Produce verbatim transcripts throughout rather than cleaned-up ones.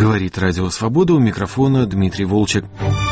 Говорит Радио Свобода, у микрофона Дмитрий Волчек.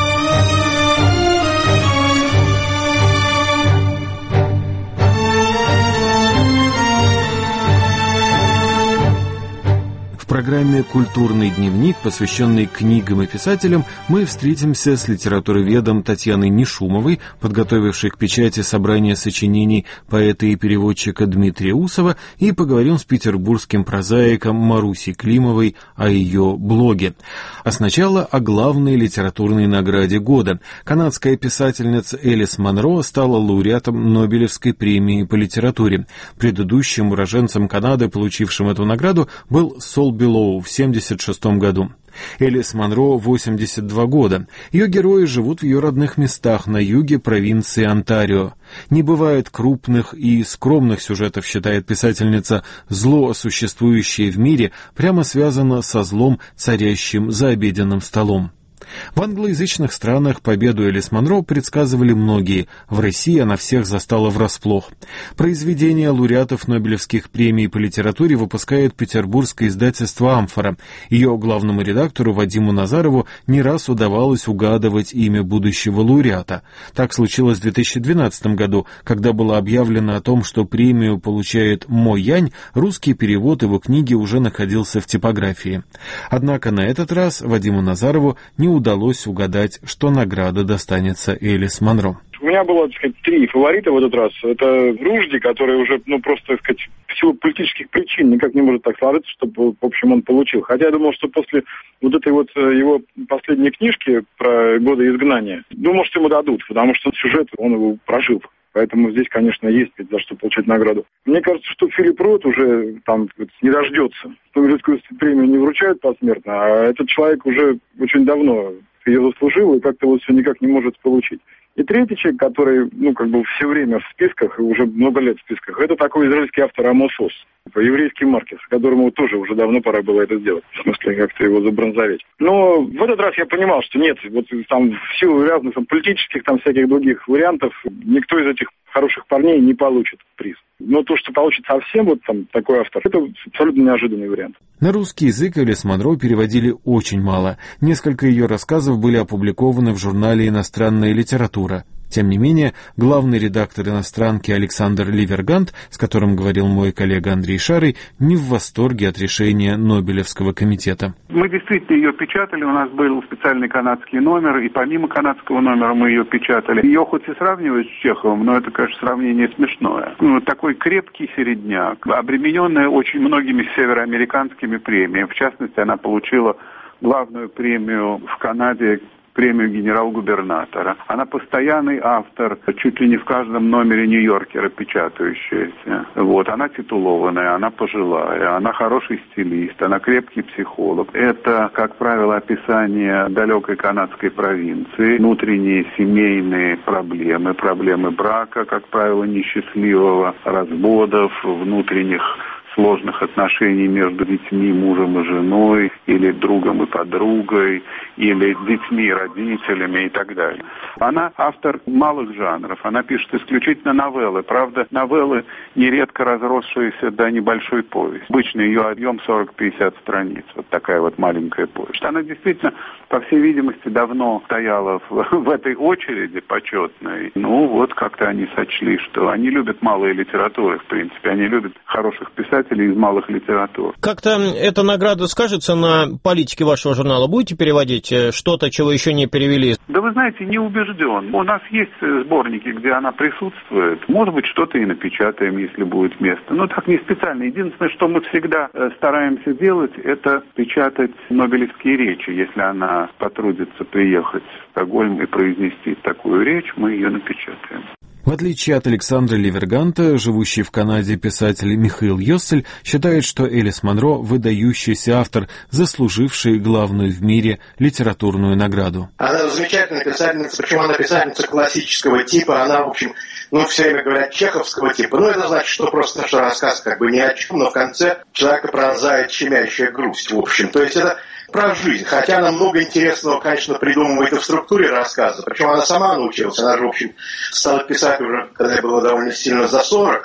В программе «Культурный дневник», посвященный книгам и писателям, мы встретимся с литературоведом Татьяной Нешумовой, подготовившей к печати собрание сочинений поэта и переводчика Дмитрия Усова, и поговорим с петербургским прозаиком Марусей Климовой о ее блоге. А сначала о главной литературной награде года. Канадская писательница Элис Монро стала лауреатом Нобелевской премии по литературе. Предыдущим уроженцем Канады, получившим эту награду, был Сол Беллоу в семьдесят шестом году. Элис Монро восемьдесят два года. Ее герои живут в ее родных местах на юге провинции Онтарио. Не бывает крупных и скромных сюжетов, считает писательница. Зло, существующее в мире, прямо связано со злом, царящим за обеденным столом. В англоязычных странах победу Элис Монро предсказывали многие. В России она всех застала врасплох. Произведения лауреатов Нобелевских премий по литературе выпускает петербургское издательство «Амфора». Ее главному редактору Вадиму Назарову не раз удавалось угадывать имя будущего лауреата. Так случилось в две тысячи двенадцатом году, когда было объявлено о том, что премию получает Мо Янь, русский перевод его книги уже находился в типографии. Однако на этот раз Вадиму Назарову не удалось угадать, что награда достанется Элис Монро. У меня было, так сказать, три фаворита в этот раз. Это Ружди, который уже, ну, просто, так сказать, в силу политических причин никак не может так сложиться, чтобы, в общем, он получил. Хотя я думал, что после вот этой вот его последней книжки про годы изгнания, думал, что ему дадут, потому что сюжет, он его прожил. Поэтому здесь, конечно, есть за что получать награду. Мне кажется, что Филипп Рот уже там не дождется. Нобелевскую премию не вручают посмертно, а этот человек уже очень давно ее заслужил и как-то вот все никак не может получить. И третий человек, который, ну, как бы все время в списках, и уже много лет в списках, это такой израильский автор Амос Оз, еврейский Маркес, которому тоже уже давно пора было это сделать, в смысле как-то его забронзоветь. Но в этот раз я понимал, что нет, вот там в силу разных там, политических, там всяких других вариантов, никто из этих хороших парней не получит приз. Но то, что получит совсем вот там такой автор, это абсолютно неожиданный вариант. На русский язык Элис Монро переводили очень мало. Несколько ее рассказов были опубликованы в журнале «Иностранная литература». Тем не менее, главный редактор «Иностранки» Александр Ливергант, с которым говорил мой коллега Андрей Шарый, не в восторге от решения Нобелевского комитета. Мы действительно ее печатали, у нас был специальный канадский номер, и помимо канадского номера мы ее печатали. Ее хоть и сравнивают с Чеховым, но это, конечно, сравнение смешное. Ну, такой крепкий середняк, обремененная очень многими североамериканскими премиями. В частности, она получила главную премию в Канаде, премию генерал-губернатора. Она постоянный автор, чуть ли не в каждом номере Нью-Йоркера печатающаяся. Вот, она титулованная, она пожилая, она хороший стилист, она крепкий психолог. Это, как правило, описание далекой канадской провинции, внутренние семейные проблемы, проблемы брака, как правило, несчастливого, разводов, внутренних сложных отношений между детьми, мужем и женой, или другом и подругой, или детьми и родителями и так далее. Она автор малых жанров, она пишет исключительно новеллы. Правда, новеллы нередко разросшиеся до небольшой повести. Обычно ее объем сорок-пятьдесят страниц, вот такая вот маленькая повесть. Она действительно, по всей видимости, давно стояла в, в этой очереди почетной. Ну, вот как-то они сочли, что они любят малые литературы, в принципе, они любят хороших писателей из малых литератур. Как-то эта награда скажется на политике вашего журнала? Будете переводить что-то, чего еще не перевели? Да вы знаете, не убежден. У нас есть сборники, где она присутствует. Может быть, что-то и напечатаем, если будет место. Но так не специально. Единственное, что мы всегда стараемся делать, это печатать нобелевские речи. Если она потрудится приехать в Стокгольм и произнести такую речь, мы ее напечатаем. В отличие от Александра Ливерганта, живущий в Канаде писатель Михаил Йоссель считает, что Элис Монро – выдающийся автор, заслуживший главную в мире литературную награду. Она замечательная писательница, причем она писательница классического типа, она, в общем, ну, все время говорят чеховского типа. Ну, это значит, что просто наш рассказ как бы ни о чем, но в конце человека пронзает щемящая грусть, в общем. То есть это про жизнь, хотя она много интересного, конечно, придумывает и в структуре рассказа. Причем она сама научилась, она же, в общем, стала писать уже, когда ей было довольно сильно за сорок,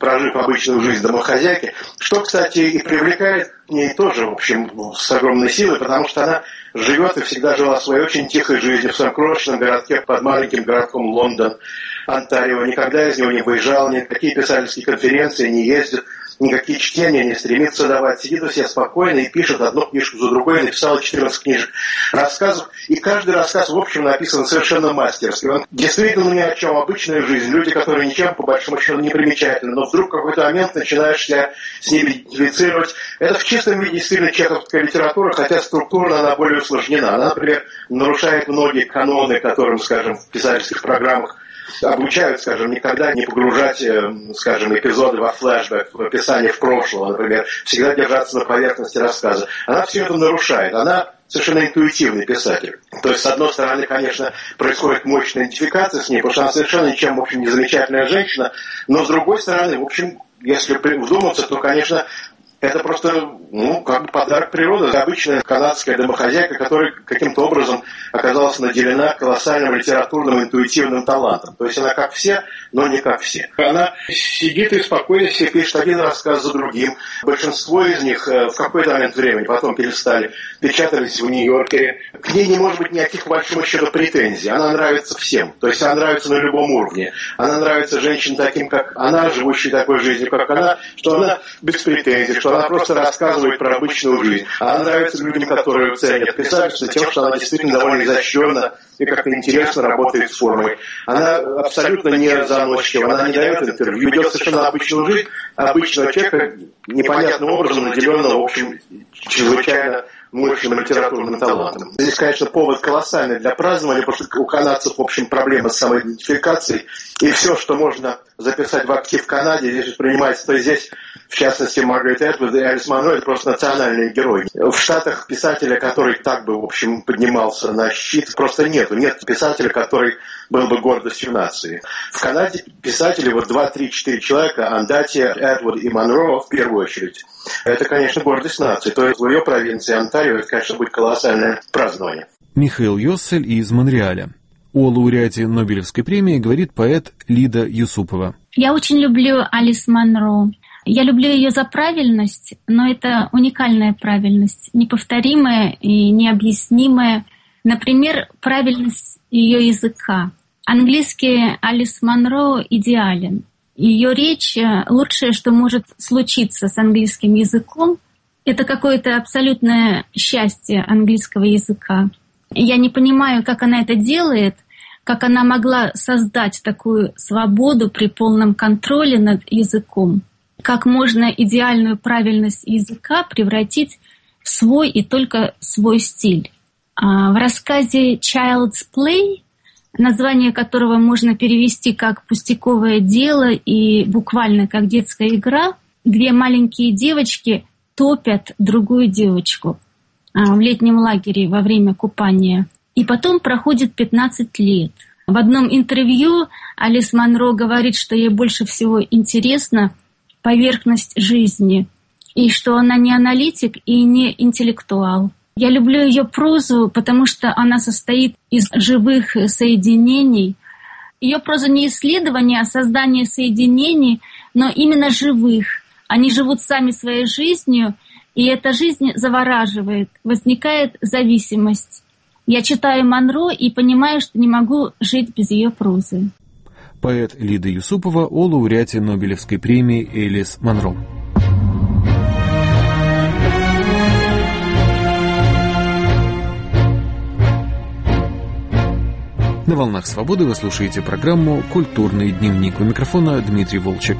прожив обычную жизнь домохозяйки, что, кстати, и привлекает к ней тоже, в общем, с огромной силой, потому что она живет и всегда жила своей очень тихой жизнью в своем крошечном городке под маленьким городком Лондон, Онтарио, никогда из него не выезжал, ни на какие писательские конференции не ездит, никакие чтения не стремится давать, сидит у себя спокойно и пишет одну книжку за другой, написала четырнадцать книжек, рассказов, и каждый рассказ, в общем, написан совершенно мастерски. Он действительно ни о чем, обычная жизнь, люди, которые ничем, по большому счету, не примечательны, но вдруг в какой-то момент начинаешь себя с ними идентифицировать. Это в чистом виде действительно чеховская литература, хотя структурно она более усложнена. Она, например, нарушает многие каноны, которым, скажем, в писательских программах обучают, скажем, никогда не погружать, скажем, эпизоды во флешбэк, в описание в прошлого, например, всегда держаться на поверхности рассказа. Она все это нарушает. Она совершенно интуитивный писатель. То есть, с одной стороны, конечно, происходит мощная идентификация с ней, потому что она совершенно ничем, в общем, не замечательная женщина, но, с другой стороны, в общем, если вдуматься, то, конечно, это просто, ну, как бы подарок природы. Обычная канадская домохозяйка, которая каким-то образом оказалась наделена колоссальным литературным интуитивным талантом. То есть она как все, но не как все. Она сидит и спокойно себе пишет один рассказ за другим. Большинство из них в какой-то момент времени потом перестали, печатались в Нью-Йоркере. К ней не может быть никаких, по большому счету, претензий. Она нравится всем. То есть она нравится на любом уровне. Она нравится женщинам таким, как она, живущей такой жизнью, как она, что она без претензий, что она просто рассказывает про обычную жизнь. Она нравится людям, которые ценят писательство тем, что она действительно довольно изощренно и как-то интересно работает с формой. Она абсолютно не заносчива, она не дает интервью, ведет совершенно обычную жизнь обычного человека, непонятным образом наделенного, в общем, чрезвычайно мощным литературным талантом. Здесь, конечно, повод колоссальный для празднования, потому что у канадцев, в общем, проблема с самоидентификацией, и все, что можно записать в актив в Канаде, здесь воспринимается, то есть здесь, в частности, Маргарет Этвуд и Элис Манро, это просто национальные герои. В Штатах писателя, который так бы, в общем, поднимался на щит, просто нету. Нет писателя, который был бы гордостью нации. В Канаде писатели, вот два, три, четыре человека, Андатия, Этвуд и Манро, в первую очередь, это, конечно, гордость нации. То есть в ее провинции Онтарио, это, конечно, будет колоссальное празднование. Михаил Йоссель из Монреаля. О лауреате Нобелевской премии говорит поэт Лида Юсупова. Я очень люблю Алис Манро. Я люблю ее за правильность, но это уникальная правильность, неповторимая и необъяснимая. Например, правильность ее языка. Английский Алис Манро идеален. Ее речь — лучшее, что может случиться с английским языком. Это какое-то абсолютное счастье английского языка. Я не понимаю, как она это делает, как она могла создать такую свободу при полном контроле над языком. Как можно идеальную правильность языка превратить в свой и только свой стиль. В рассказе «Child's Play», название которого можно перевести как «пустяковое дело» и буквально как «детская игра», две маленькие девочки топят другую девочку в летнем лагере во время купания. И потом проходит пятнадцать лет. В одном интервью Алис Манро говорит, что ей больше всего интересна поверхность жизни, и что она не аналитик и не интеллектуал. Я люблю ее прозу, потому что она состоит из живых соединений. Ее проза не исследование, а создание соединений, но именно живых. Они живут сами своей жизнью, и эта жизнь завораживает, возникает зависимость. Я читаю Манро и понимаю, что не могу жить без ее прозы. Поэт Лида Юсупова о лауреате Нобелевской премии Элис Манро. На «Волнах свободы» вы слушаете программу «Культурный дневник». У микрофона Дмитрий Волчек.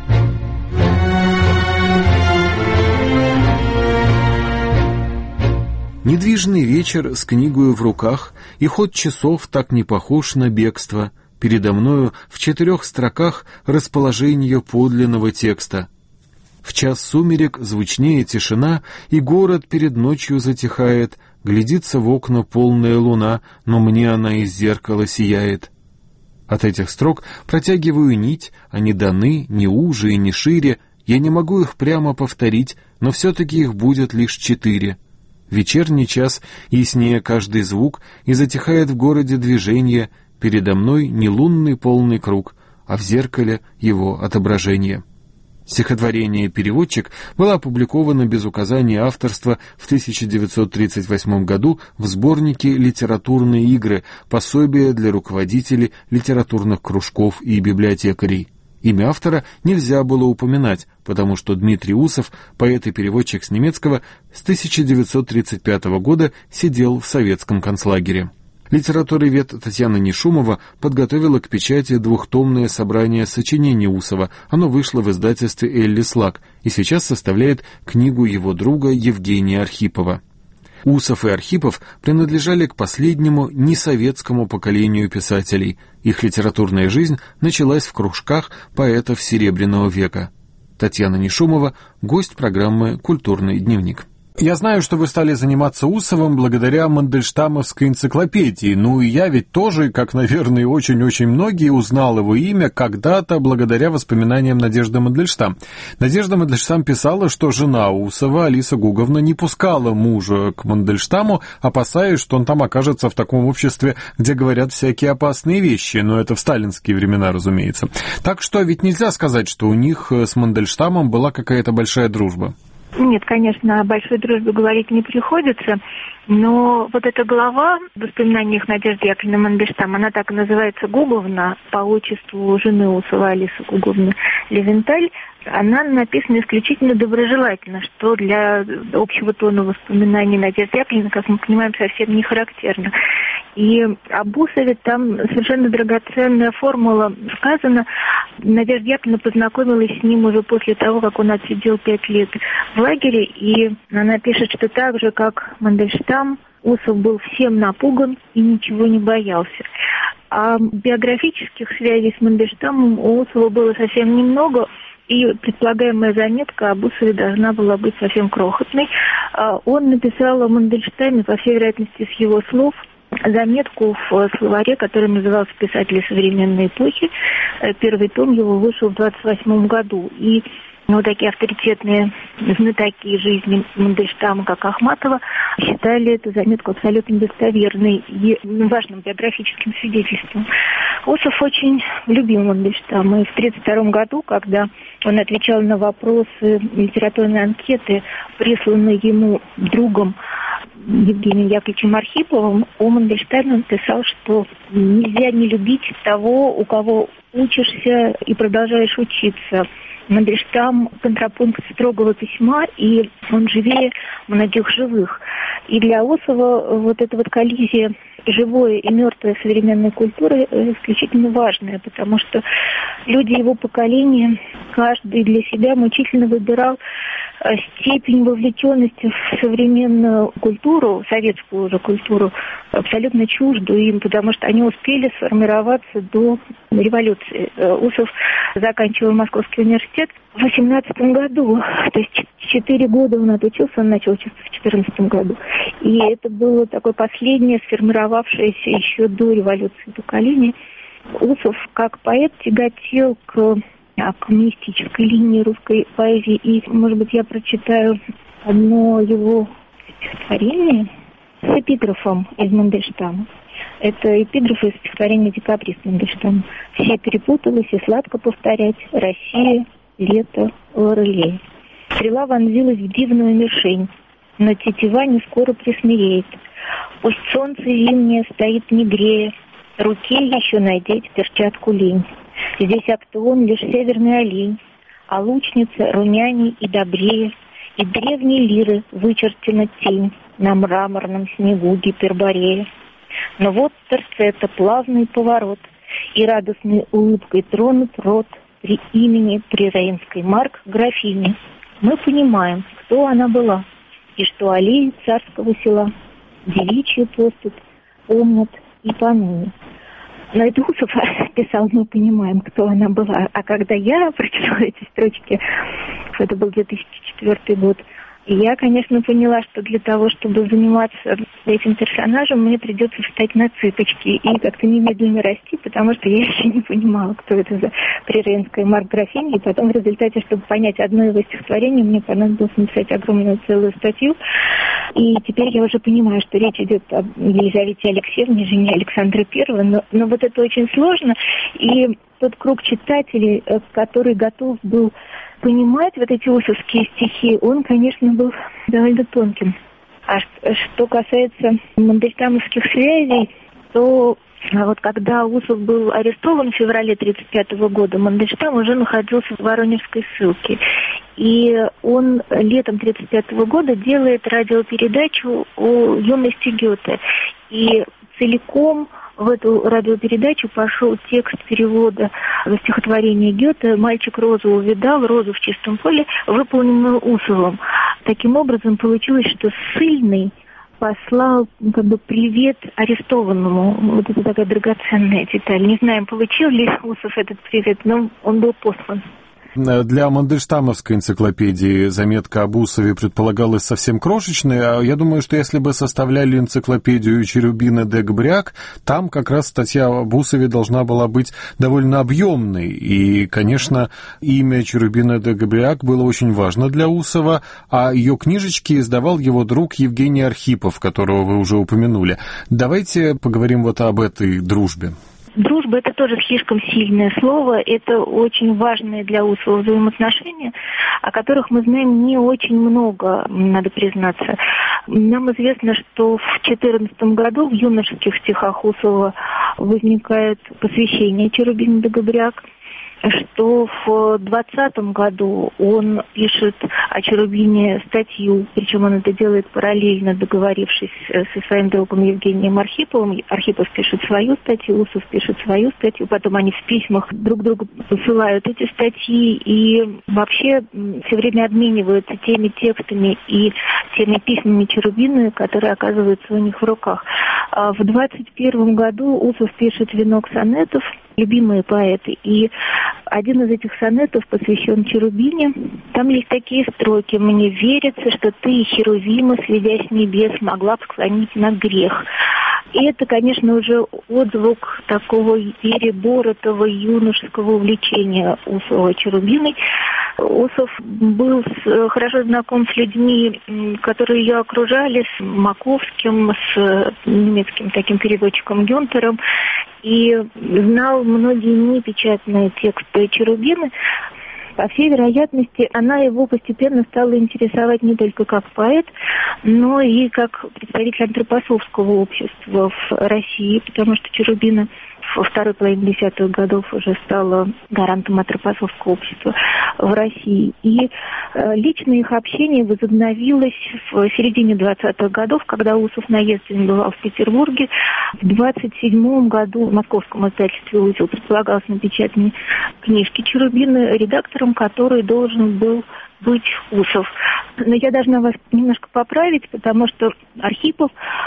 Недвижный вечер с книгою в руках, и ход часов так не похож на бегство. Передо мною в четырех строках расположение подлинного текста. В час сумерек звучнее тишина, и город перед ночью затихает. Глядится в окна полная луна, но мне она из зеркала сияет. От этих строк протягиваю нить, они даны ни уже и ни шире. Я не могу их прямо повторить, но все-таки их будет лишь четыре. Вечерний час, яснее каждый звук, и затихает в городе движение. Передо мной не лунный полный круг, а в зеркале его отображение. Стихотворение «Переводчик» было опубликовано без указания авторства в тысяча девятьсот тридцать восьмом году в сборнике «Литературные игры. Пособие для руководителей литературных кружков и библиотекарей». Имя автора нельзя было упоминать, потому что Дмитрий Усов, поэт и переводчик с немецкого, с тысяча девятьсот тридцать пятого года сидел в советском концлагере. Литературовед Татьяна Нишумова подготовила к печати двухтомное собрание сочинений Усова. Оно вышло в издательстве «Эллис Лак» и сейчас составляет книгу его друга Евгения Архипова. Усов и Архипов принадлежали к последнему несоветскому поколению писателей. Их литературная жизнь началась в кружках поэтов Серебряного века. Татьяна Нишумова, гость программы «Культурный дневник». Я знаю, что вы стали заниматься Усовым благодаря Мандельштамовской энциклопедии. Ну и я ведь тоже, как, наверное, очень-очень многие, узнал его имя когда-то благодаря воспоминаниям Надежды Мандельштам. Надежда Мандельштам писала, что жена Усова, Алиса Гуговна, не пускала мужа к Мандельштаму, опасаясь, что он там окажется в таком обществе, где говорят всякие опасные вещи. Но это в сталинские времена, разумеется. Так что ведь нельзя сказать, что у них с Мандельштамом была какая-то большая дружба. Нет, конечно, о большой дружбе говорить не приходится, но вот эта глава в воспоминаниях Надежды Яковлевны Мандельштам, она так и называется «Гуговна», по отчеству жены Усова Алисы Гуговны Левенталь, она написана исключительно доброжелательно, что для общего тона воспоминаний Надежды Яковлевны, как мы понимаем, совсем не характерно. И об Усове там совершенно драгоценная формула сказана. Надежда Яковлевна познакомилась с ним уже после того, как он отсидел пять лет в лагере, и она пишет, что так же, как Мандельштам, Усов был всем напуган и ничего не боялся. А биографических связей с Мандельштамом у Усова было совсем немного, и предполагаемая заметка об Усове должна была быть совсем крохотной. Он написал о Мандельштаме, по всей вероятности, с его слов, заметку в словаре, который назывался «Писатели современной эпохи». Первый том его вышел в двадцать восьмом году. И ну, такие авторитетные знатоки жизни Мандельштама, как Ахматова, считали эту заметку абсолютно достоверной и важным биографическим свидетельством. Усов очень любил Мандельштама. И в тысяча девятьсот тридцать втором году, когда он отвечал на вопросы литературной анкеты, присланные ему другом Евгением Яковлевичем Архиповым, о Мандельштаме он писал, что нельзя не любить того, у кого учишься и продолжаешь учиться. Мандельштам – контрапункт строгого письма, и он живее многих живых. И для Усова вот эта вот коллизия живое и мертвое современной культуры исключительно важная, потому что люди его поколения, каждый для себя мучительно выбирал степень вовлеченности в современную культуру, советскую уже культуру, абсолютно чуждую им, потому что они успели сформироваться до революции. Усов заканчивал Московский университет в восемнадцатом году, то есть четыре года он отучился, он начал учиться в четырнадцатом году. И это было такое последнее сформировавшееся еще до революции поколение. Усов как поэт тяготел к к мистической линии русской поэзии. И, может быть, я прочитаю одно его стихотворение с эпиграфом из Мандельштама. Это эпиграф из стихотворения «Декабрист» Мандельштама. «Все перепуталось и сладко повторять. Россия, лето, Лорелей. Стрела вонзилась в дивную мишень, но тетива не скоро присмиреет. Пусть солнце зимнее стоит не грея, руке еще надеть перчатку лень. Здесь Актеон лишь северный олень, а лучница румяней и добрее, и древней лиры вычертена тень на мраморном снегу Гиперборея. Но вот терцета, плавный поворот, и радостной улыбкой тронут рот при имени прирейнской Марк графини. Мы понимаем, кто она была, и что аллеи царского села девичью поступь помнят и поныне. Но это Усов писал, мы понимаем, кто она была. А когда я прочитала эти строчки, это был две тысячи четвёртый год, я, конечно, поняла, что для того, чтобы заниматься этим персонажем, мне придется встать на цыпочки и как-то немедленно расти, потому что я еще не понимала, кто это за прирейнская Марк графиня. И потом в результате, чтобы понять одно его стихотворение, мне понадобилось написать огромную целую статью. И теперь я уже понимаю, что речь идет об Елизавете Алексеевне, жене Александра Первого. Но, но вот это очень сложно. И тот круг читателей, который готов был понимать вот эти усовские стихи, он, конечно, был довольно тонким. А что касается мандельштамовских связей, то вот когда Усов был арестован в феврале тысяча девятьсот тридцать пятого года, Мандельштам уже находился в Воронежской ссылке. И он летом тысяча девятьсот тридцать пятого года делает радиопередачу о юности Гёте. И целиком в эту радиопередачу пошел текст перевода стихотворения Гёте «Мальчик розу увидал, розу в чистом поле», выполненную Усовым. Таким образом, получилось, что ссыльный послал как бы привет арестованному. Вот это такая драгоценная деталь. Не знаем, получил ли Усов этот привет, но он был послан. Для мандельштамовской энциклопедии заметка об Усове предполагалась совсем крошечной, а я думаю, что если бы составляли энциклопедию Черубина де Габряк, там как раз статья об Усове должна была быть довольно объемной. И, конечно, имя Черубина де Габряк было очень важно для Усова, а ее книжечки издавал его друг Евгений Архипов, которого вы уже упомянули. Давайте поговорим вот об этой дружбе. Дружба – это тоже слишком сильное слово, это очень важные для Усова взаимоотношения, о которых мы знаем не очень много, надо признаться. Нам известно, что в две тысячи четырнадцатом году в юношеских стихах Усова возникает посвящение Черубина де Габряк, что в двадцатом году он пишет о Черубине статью, причем он это делает параллельно, договорившись со своим другом Евгением Архиповым. Архипов пишет свою статью, Усов пишет свою статью, потом они в письмах друг другу посылают эти статьи и вообще все время обмениваются теми текстами и теми письмами Черубина, которые оказываются у них в руках. В двадцать первом году Усов пишет «Венок сонетов», любимые поэты, и один из этих сонетов посвящен Черубине. Там есть такие строки: «Мне верится, что ты, Херувима, сведя с небес, могла бы склонить на грех». И это, конечно, уже отзвук такого переборотого юношеского увлечения Усова Черубиной. Усов был хорошо знаком с людьми, которые ее окружали, с Маковским, с немецким таким переводчиком Гюнтером, и знал многие непечатные тексты Черубины. По всей вероятности, она его постепенно стала интересовать не только как поэт, но и как представитель антропософского общества в России, потому что Черубина во второй половине десятых годов уже стала гарантом антропософского общества в России. И э, личное их общение возобновилось в середине двадцатых годов, когда Усов наездами бывал в Петербурге. В двадцать седьмом году в московском издательстве «Узел» предполагалось напечатание книжки Черубина, редактором которой должен был быть Усов. Но я должна вас немножко поправить, потому что Архипов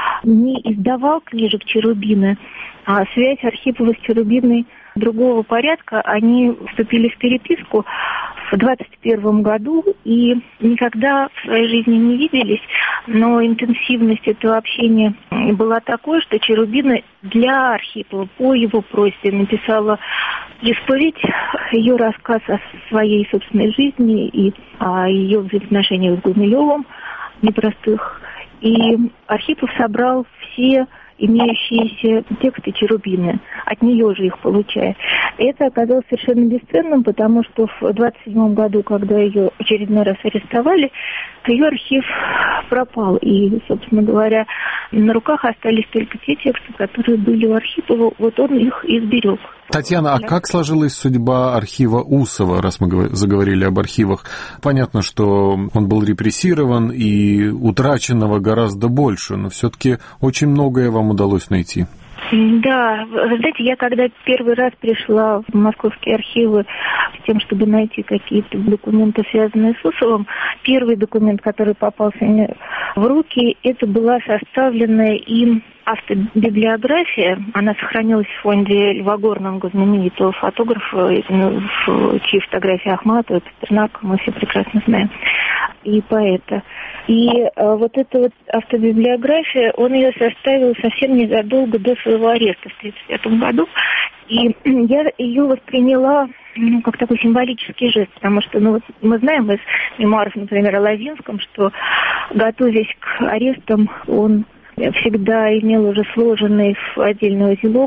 не издавал книжек Черубина, а связь Архипова с Черубиной другого порядка. Они вступили в переписку в двадцать первом году и никогда в своей жизни не виделись, но интенсивность этого общения была такой, что Черубина для Архипова по его просьбе написала исповедь, ее рассказ о своей собственной жизни и о ее взаимоотношениях с Гумилевым непростых. И Архипов собрал все имеющиеся тексты Черубины, от нее же их получая. Это оказалось совершенно бесценным, потому что в двадцать седьмом году, когда ее очередной раз арестовали, ее архив пропал. И, собственно говоря, на руках остались только те тексты, которые были у Архипова. Вот он их и сберег. Татьяна, а как сложилась судьба архива Усова, раз мы заговорили об архивах? Понятно, что он был репрессирован и утраченного гораздо больше, но все-таки очень многое вам удалось найти. Да, вы знаете, я когда первый раз пришла в московские архивы с тем, чтобы найти какие-то документы, связанные с Усовым, первый документ, который попался мне в руки, это была составленная им автобиблиография. Она сохранилась в фонде Льва Горного, знаменитого фотографа, чьи фотографии Ахматова, Пастернака мы все прекрасно знаем, и поэта. И а, вот эта вот автобиблиография, он ее составил совсем незадолго до своего ареста в тридцать пятом году. И я ее восприняла ну, как такой символический жест, потому что ну, вот мы знаем из мемуаров, например, о Лавинском, что, готовясь к арестам, он всегда имел уже сложенный в отдельный узелок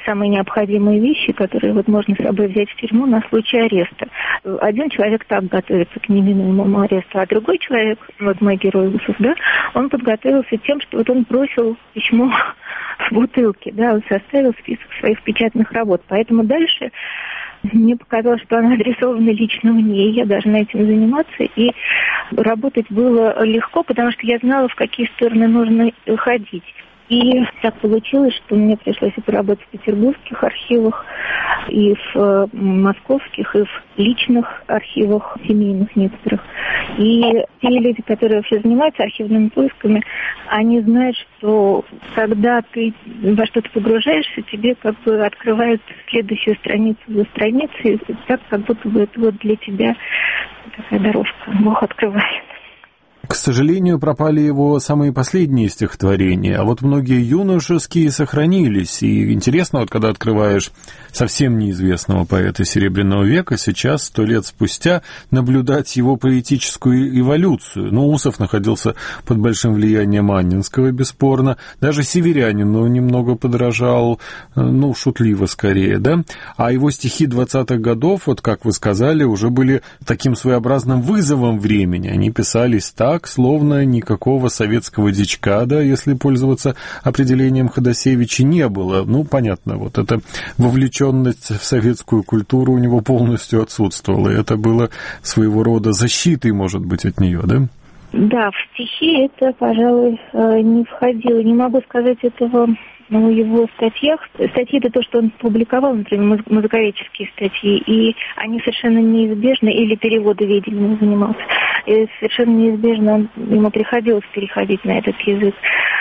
самые необходимые вещи, которые вот можно с собой взять в тюрьму на случай ареста. Один человек так готовится к неминуемому аресту, а другой человек, вот мой герой Усов, да, он подготовился тем, что вот он бросил письмо в бутылке, да, он составил список своих печатных работ. Поэтому дальше мне показалось, что она адресована лично мне, я должна этим заниматься, и работать было легко, потому что я знала, в какие стороны нужно ходить. И так получилось, что мне пришлось и поработать в петербургских архивах, и в московских, и в личных архивах семейных некоторых. И те люди, которые вообще занимаются архивными поисками, они знают, что когда ты во что-то погружаешься, тебе как бы открывают следующую страницу за страницей, и так как будто бы это вот для тебя такая дорожка, Бог открывает. К сожалению, пропали его самые последние стихотворения, а вот многие юношеские сохранились. И интересно, вот когда открываешь совсем неизвестного поэта Серебряного века, сейчас, сто лет спустя, наблюдать его поэтическую эволюцию. Ну, Усов находился под большим влиянием Анненского, бесспорно. Даже Северянину немного подражал, ну, шутливо скорее, да? А его стихи двадцатых годов, вот как вы сказали, уже были таким своеобразным вызовом времени. Они писались так, Так, словно никакого советского дичка, да, если пользоваться определением Ходосевича, не было. Ну, понятно, вот эта вовлеченность в советскую культуру у него полностью отсутствовала. И это было своего рода защитой, может быть, от нее, да? Да, в стихи это, пожалуй, не входило. Не могу сказать этого в его статьях. Статьи — это то, что он публиковал, например, музыковедческие статьи, и они совершенно неизбежны, или переводы видением занимался, и совершенно неизбежно ему приходилось переходить на этот язык.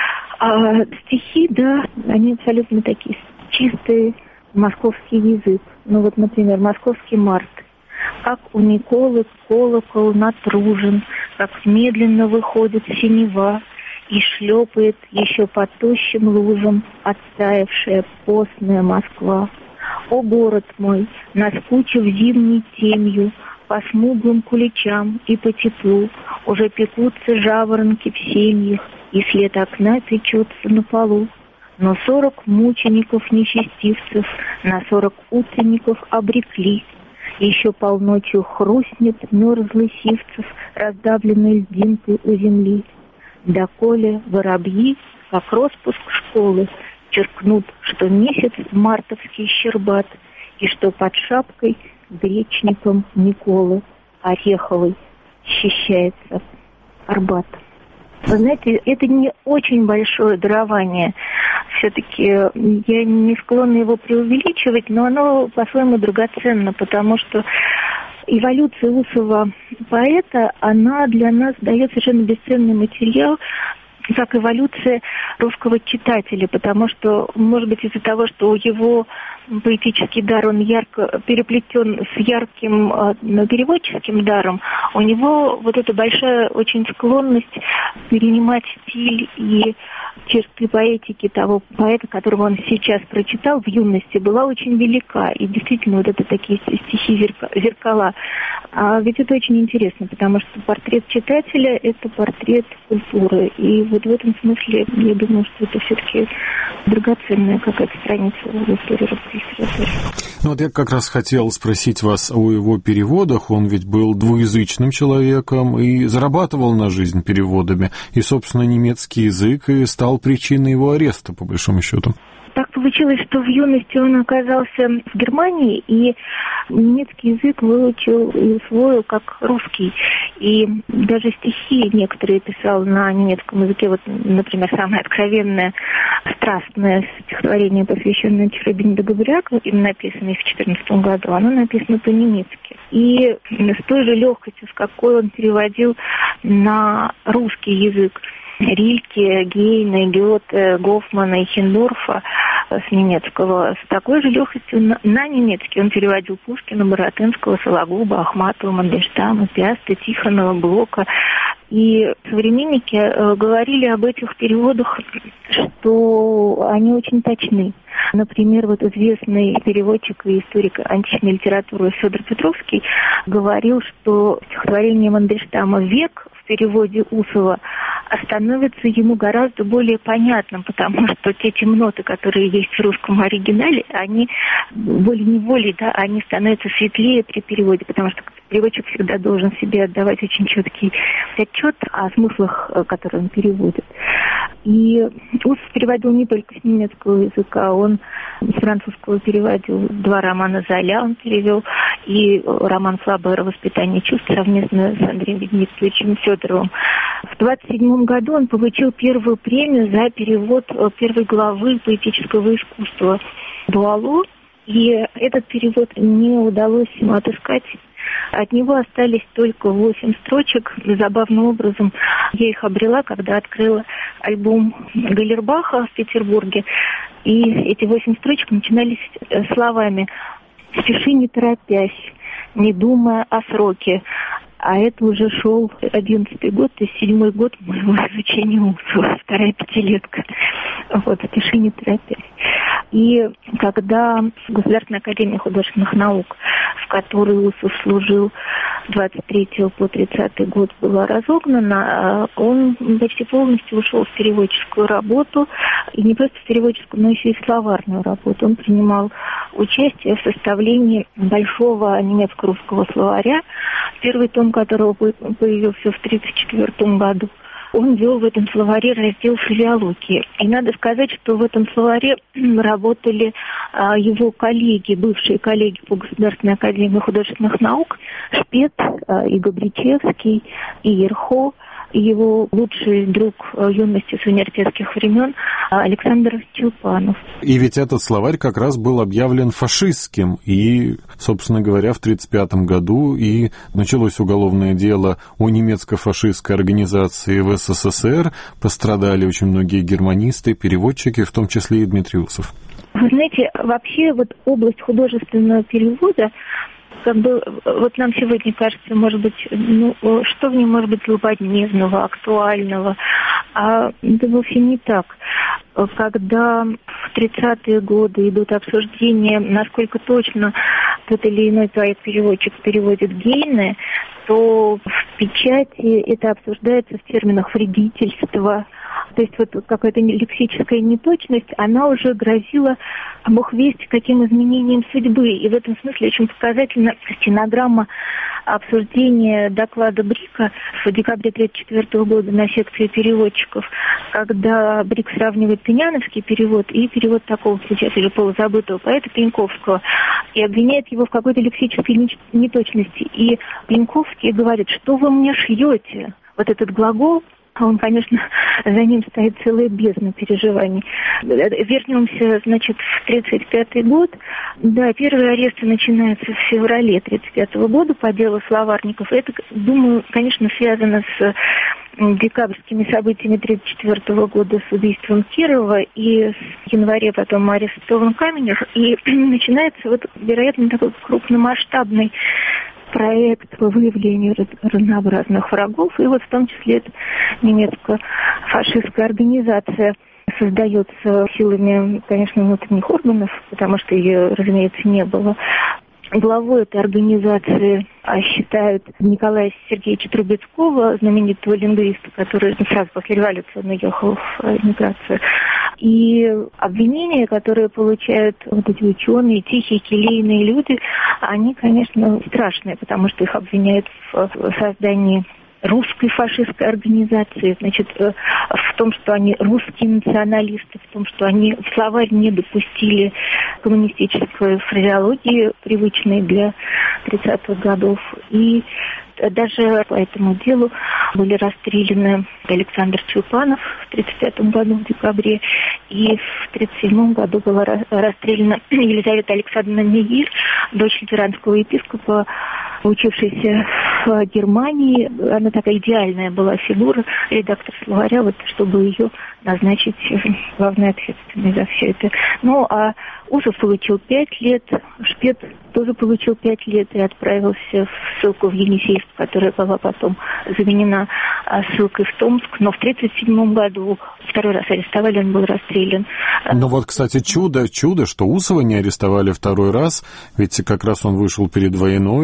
А стихи, да, они абсолютно такие, чистый московский язык. Ну вот, например, «Московский март». Как у Николы колокол натружен, как медленно выходит синева, и шлепает еще по тощим лужам оттаявшая постная Москва. О, город мой, наскучив зимней темью, по смуглым куличам и по теплу уже пекутся жаворонки в семьях, и след окна печется на полу. Но сорок мучеников-нечестивцев на сорок утренников обрекли. Еще полночью хрустнет мерзлый сивцев, раздавленный льдинкой у земли. Доколе воробьи, как распуск школы, черкнут, что месяц мартовский щербат, и что под шапкой гречником Николы Ореховой счищается Арбат. Вы знаете, это не очень большое дарование. Все-таки я не склонна его преувеличивать, но оно по-своему драгоценно, потому что эволюция Усова поэта, она для нас дает совершенно бесценный материал, как эволюция русского читателя, потому что, может быть, из-за того, что его поэтический дар, он ярко переплетен с ярким э, переводческим даром, у него вот эта большая очень склонность перенимать стиль и черты поэтики того поэта, которого он сейчас прочитал в юности, была очень велика. И действительно, вот это такие стихи зеркала. А ведь это очень интересно, потому что портрет читателя – это портрет культуры. И вот в этом смысле, я думаю, что это все-таки драгоценная какая-то страница в истории русской литературы. Ну вот я как раз хотел спросить вас о его переводах. Он ведь был двуязычным человеком и зарабатывал на жизнь переводами. И, собственно, немецкий язык и стал причиной его ареста, по большому счету. Так получилось, что в юности он оказался в Германии, и немецкий язык выучил и усвоил как русский. И даже стихи некоторые писал на немецком языке. Вот, например, самое откровенное, страстное стихотворение, посвященное Чародине де Габриаку, им написанное в две тысячи четырнадцатом году, оно написано по-немецки. И с той же легкостью, с какой он переводил на русский язык Рильке, Гейна, Гёте, Гофмана и Хиндорфа с немецкого, с такой же легкостью на, на немецкий он переводил Пушкина, Баратынского, Сологуба, Ахматова, Мандельштама, Пиаста, Тихонова, Блока. И современники э, говорили об этих переводах, что они очень точны. Например, вот известный переводчик и историк античной литературы Федор Петровский говорил, что стихотворение Мандельштама «Век» в переводе Усова становится ему гораздо более понятным, потому что те темноты, которые есть в русском оригинале, они волей-неволей, да, они становятся светлее при переводе, потому что переводчик всегда должен себе отдавать очень четкий отчет о смыслах, которые он переводит. И Усов переводил не только с немецкого языка, он с французского переводил два романа Золя, он перевел, и роман Флабера «Воспитание чувств» совместно с Андреем Веденеевичем Федоровым. В двадцать седьмом году он получил первую премию за перевод первой главы поэтического искусства Буало, и этот перевод не удалось ему отыскать. От него остались только восемь строчек. Забавным образом я их обрела, когда открыла альбом Галлербаха в Петербурге. И эти восемь строчек начинались словами «Спеши, не торопясь, не думая о сроке». А это уже шел одиннадцатый год, то есть седьмой год моего изучения Усова, вторая пятилетка. Вот, «Спеши, не торопясь». И когда Государственная академия художественных наук, в которой Усов служил двадцать третьего по тридцатый год, была разогнана, он почти полностью ушел в переводческую работу. И не просто в переводческую, но еще и в словарную работу. Он принимал участие в составлении большого немецко-русского словаря, первый том которого появился в тридцать четвёртом году. Он вел в этом словаре раздел фразеологии. И надо сказать, что в этом словаре работали а, его коллеги, бывшие коллеги по Государственной академии художественных наук, Шпет, а, и Габричевский, и Ерхо, и его лучший друг юности с университетских времен Александр Чулпанов. И ведь этот словарь как раз был объявлен фашистским, и, собственно говоря, в тридцать пятом году и началось уголовное дело о немецко-фашистской организации в СССР, пострадали очень многие германисты, переводчики, в том числе и Дмитрий Усов. Вы знаете, вообще вот область художественного перевода, как бы, вот нам сегодня кажется, может быть, ну, что в нем может быть злободневного, актуального, а это вовсе не так. Когда в тридцатые годы идут обсуждения, насколько точно тот или иной поэт-переводчик переводит Гейне, то в печати это обсуждается в терминах вредительства. То есть вот какая-то лексическая неточность, она уже грозила, бог весть, каким изменением судьбы. И в этом смысле очень показательна стенограмма обсуждения доклада Брика в декабре тридцать четвёртого года на секции переводчиков, когда Брик сравнивает пеняновский перевод и перевод такого писателя полузабытого поэта Пеньковского и обвиняет его в какой-то лексической неточности. И Пеньковский говорит, что вы мне шьете? Вот этот глагол, он, конечно, за ним стоит целая бездна переживаний. Вернемся, значит, в тридцать пятый год. Да, первые аресты начинаются в феврале тридцать пятого года по делу словарников. Это, думаю, конечно, связано с декабрьскими событиями тридцать четвёртого года, с убийством Кирова, и с января потом арестован Каменев. И начинается, вот, вероятно, такой крупномасштабный проект по выявлению разнообразных врагов, и вот в том числе это немецко-фашистская организация создается силами, конечно, внутренних органов, потому что ее, разумеется, не было. Главой этой организации считают Николая Сергеевича Трубецкого, знаменитого лингвиста, который сразу после революции уехал в эмиграцию. И обвинения, которые получают вот эти ученые, тихие, келейные люди, они, конечно, страшные, потому что их обвиняют в создании русской фашистской организации, значит, в том, что они русские националисты, в том, что они в словарь не допустили коммунистической фразеологии, привычной для тридцатых годов. И даже по этому делу были расстреляны Александр Чулпанов в тридцать пятом году в декабре, и в тридцать седьмом году была расстреляна Елизавета Александровна Меир, дочь лютеранского епископа, учившаяся в Германии. Она такая идеальная была фигура, редактор словаря, вот, чтобы ее назначить главной ответственной за все это. Ну, а Усов получил пять лет, Шпет тоже получил пять лет и отправился в ссылку в Енисейск, которая была потом заменена ссылкой в Томск. Но в тридцать седьмом году второй раз арестовали, он был расстрелян. Ну вот, кстати, чудо, чудо, что Усова не арестовали второй раз, ведь как раз он вышел перед войной, и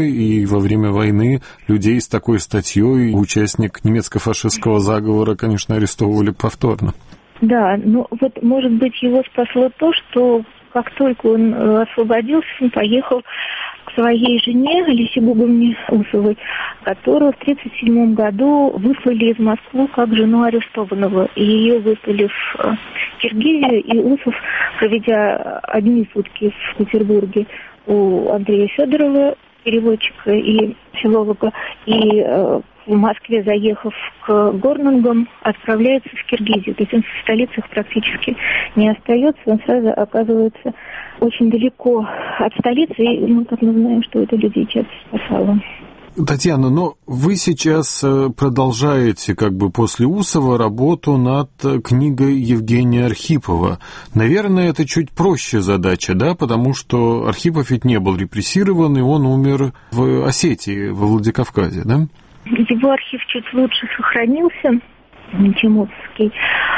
во время войны людей с такой статьей, участник немецко-фашистского заговора, конечно, арестовывали повторно. Да, ну вот, может быть, его спасло то, что как только он освободился, он поехал к своей жене Алисе Гуговне Усовой, которую в тридцать седьмом году выслали из Москвы как жену арестованного. И ее выслали в Киргизию, и Усов, проведя одни сутки в Петербурге у Андрея Федорова, переводчика и филолога, и э, в Москве, заехав к Горнунгам, отправляется в Киргизию. То есть он в столицах практически не остается, он сразу оказывается очень далеко от столицы, и мы, как мы знаем, что это людей часто спасало. Татьяна, но вы сейчас продолжаете, как бы после Усова, работу над книгой Евгения Архипова. Наверное, это чуть проще задача, да, потому что Архипов ведь не был репрессирован, и он умер в Осетии, во Владикавказе, да? Его архив чуть лучше сохранился, чем Усовский.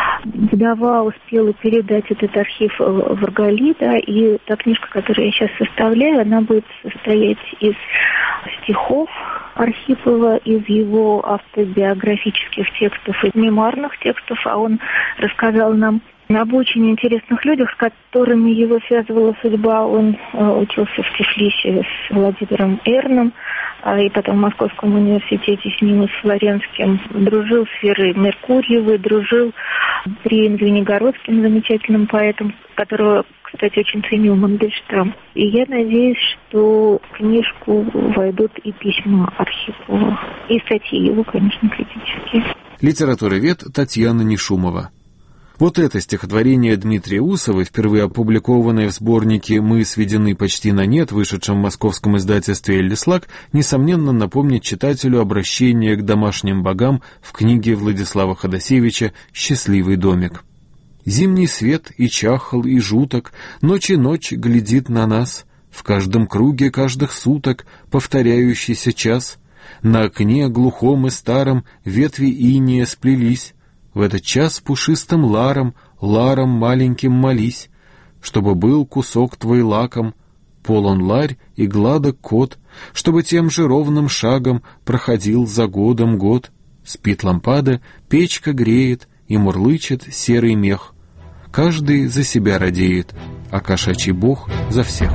Вдова успела передать этот архив в Аргали, да, и та книжка, которую я сейчас составляю, она будет состоять из стихов Архипова, из его автобиографических текстов и мемуарных текстов, а он рассказал нам об очень интересных людях, с которыми его связывала судьба. Он э, учился в Тифлисе с Владимиром Эрном, э, и потом в Московском университете с ним и с Флоренским. Дружил с Верой Меркурьевой, дружил с Андреем Звенигородским, замечательным поэтом, которого, кстати, очень ценил Мандельштам. И я надеюсь, что в книжку войдут и письма Архипова, и статьи его, конечно, критические. Литературовед Татьяна Нишумова. Вот это стихотворение Дмитрия Усова, впервые опубликованное в сборнике «Мы сведены почти на нет», вышедшем в московском издательстве «Эллислак», несомненно напомнит читателю обращение к домашним богам в книге Владислава Ходосевича «Счастливый домик». «Зимний свет и чахл, и жуток, ночь и ночь глядит на нас, в каждом круге каждых суток повторяющийся час. На окне глухом и старом ветви инея сплелись. В этот час пушистым ларом, ларом маленьким молись, чтобы был кусок твой лаком, полон ларь и гладок кот, чтобы тем же ровным шагом проходил за годом год. Спит лампада, печка греет и мурлычет серый мех. Каждый за себя радеет, а кошачий бог за всех».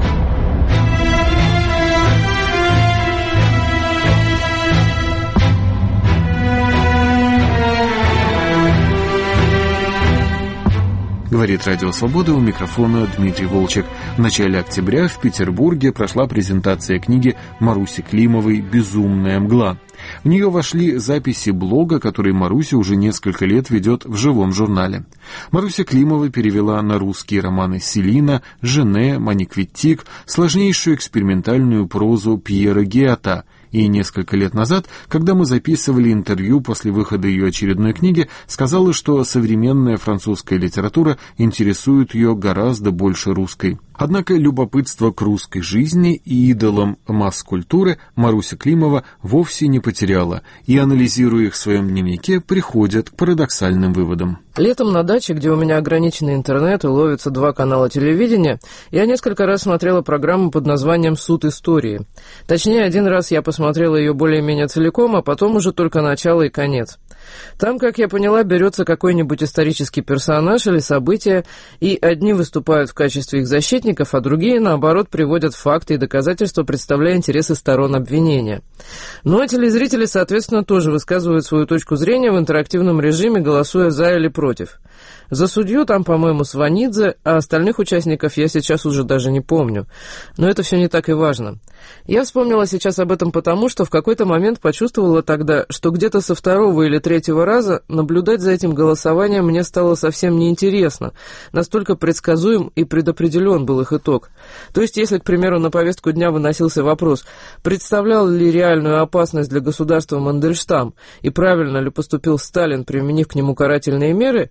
Говорит Радио Свобода, у микрофона Дмитрий Волчек. В начале октября в Петербурге прошла презентация книги Маруси Климовой «Безумная мгла». В нее вошли записи блога, который Маруся уже несколько лет ведет в живом журнале. Маруся Климова перевела на русский романы Селина, Жене, Маниквиттик, сложнейшую экспериментальную прозу Пьера Гиата. И несколько лет назад, когда мы записывали интервью после выхода ее очередной книги, сказала, что современная французская литература интересует ее гораздо больше русской. Однако любопытство к русской жизни и идолам масс-культуры Маруся Климова вовсе не потеряла, и, анализируя их в своем дневнике, приходят к парадоксальным выводам. Летом на даче, где у меня ограниченный интернет и ловятся два канала телевидения, я несколько раз смотрела программу под названием «Суд истории». Точнее, один раз я посмотрела ее более-менее целиком, а потом уже только начало и конец. Там, как я поняла, берется какой-нибудь исторический персонаж или событие, и одни выступают в качестве их защитников, а другие, наоборот, приводят факты и доказательства, представляя интересы сторон обвинения. Ну а телезрители, соответственно, тоже высказывают свою точку зрения в интерактивном режиме, голосуя за или против. За судью там, по-моему, Сванидзе, а остальных участников я сейчас уже даже не помню. Но это все не так и важно. Я вспомнила сейчас об этом потому, что в какой-то момент почувствовала тогда, что где-то со второго или третьего раза наблюдать за этим голосованием мне стало совсем неинтересно. Настолько предсказуем и предопределен был их итог. То есть, если, к примеру, на повестку дня выносился вопрос, представлял ли реальную опасность для государства Мандельштам и правильно ли поступил Сталин, применив к нему карательные меры, то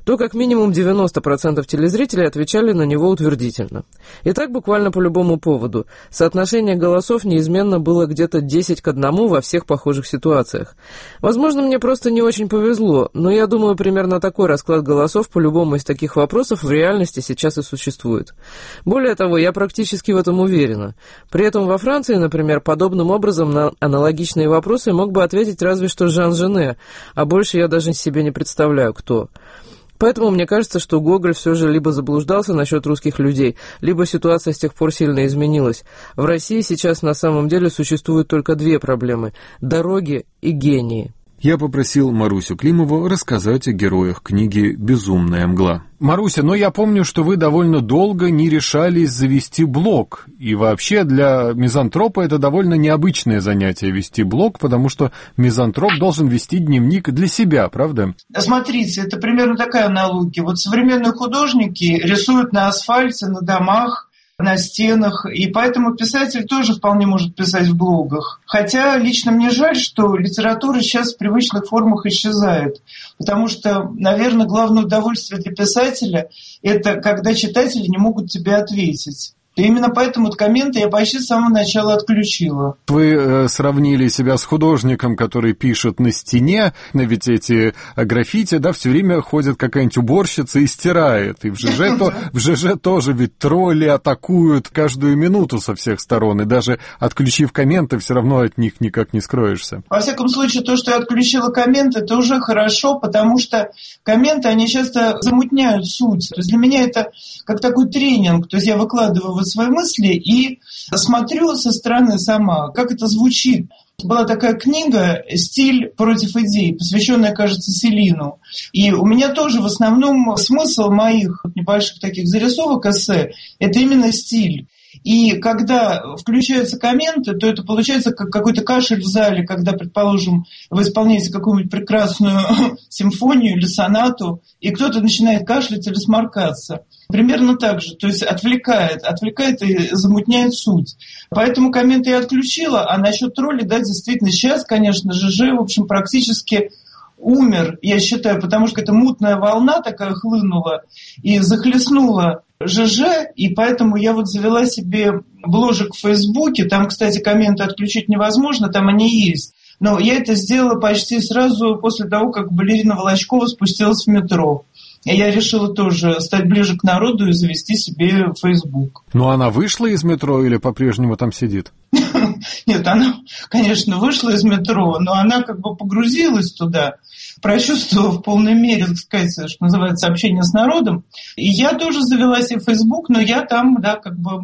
то как минимум девяносто процентов телезрителей отвечали на него утвердительно. И так буквально по любому поводу. Соотношение голосов неизменно было где-то десять к одному во всех похожих ситуациях. Возможно, мне просто не очень повезло, но я думаю, примерно такой расклад голосов по любому из таких вопросов в реальности сейчас и существует. Более того, я практически в этом уверена. При этом во Франции, например, подобным образом на аналогичные вопросы мог бы ответить разве что Жан Жене, а больше я даже себе не представляю, кто. Поэтому мне кажется, что Гоголь все же либо заблуждался насчет русских людей, либо ситуация с тех пор сильно изменилась. В России сейчас на самом деле существуют только две проблемы – дороги и гении. Я попросил Марусю Климову рассказать о героях книги «Безумная мгла». Маруся, но я помню, что вы довольно долго не решались завести блог. И вообще для мизантропа это довольно необычное занятие вести блог, потому что мизантроп должен вести дневник для себя, правда? Смотрите, это примерно такая аналогия. Вот современные художники рисуют на асфальте, на домах, на стенах, и поэтому писатель тоже вполне может писать в блогах. Хотя лично мне жаль, что литература сейчас в привычных формах исчезает, потому что, наверное, главное удовольствие для писателя – это когда читатели не могут тебе ответить. И именно поэтому комменты я почти с самого начала отключила. Вы э, сравнили себя с художником, который пишет на стене, ведь эти граффити, да, все время ходит какая-нибудь уборщица и стирает. И в ЖЖ, то, в ЖЖ тоже ведь тролли атакуют каждую минуту со всех сторон, и даже отключив комменты, все равно от них никак не скроешься. Во всяком случае, то, что я отключила комменты, это уже хорошо, потому что комменты, они часто замутняют суть. То есть для меня это как такой тренинг, то есть я выкладываю вот свои мысли и смотрю со стороны сама, как это звучит. Была такая книга «Стиль против идей», посвященная, кажется, Селину. И у меня тоже в основном смысл моих небольших таких зарисовок, эссе, это именно стиль. И когда включаются комменты, то это получается как какой-то кашель в зале, когда, предположим, вы исполняете какую-нибудь прекрасную симфонию или сонату, и кто-то начинает кашлять или сморкаться. Примерно так же, то есть отвлекает, отвлекает и замутняет суть. Поэтому комменты я отключила, а насчет троллей, да, действительно, сейчас, конечно, ЖЖ, в общем, практически умер, я считаю, потому что эта мутная волна такая хлынула и захлестнула ЖЖ, и поэтому я вот завела себе бложек в Фейсбуке, там, кстати, комменты отключить невозможно, там они есть. Но я это сделала почти сразу после того, как балерина Волочкова спустилась в метро. И я решила тоже стать ближе к народу и завести себе Facebook. Ну, она вышла из метро или по-прежнему там сидит? Нет, она, конечно, вышла из метро, но она как бы погрузилась туда, прочувствовав в полной мере, так сказать, что называется, общение с народом. И я тоже завела себе Facebook, но я там, да, как бы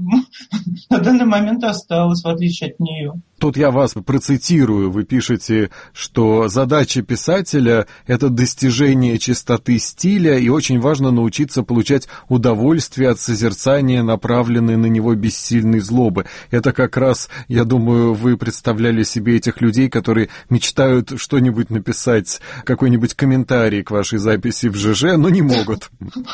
на данный момент осталась, в отличие от нее. Тут я вас процитирую. Вы пишете, что задача писателя – это достижение чистоты стиля, и очень важно научиться получать удовольствие от созерцания, направленной на него бессильной злобы. Это как раз, я думаю, вы представляли себе этих людей, которые мечтают что-нибудь написать, какой-нибудь комментарий к вашей записи в ЖЖ, но не могут.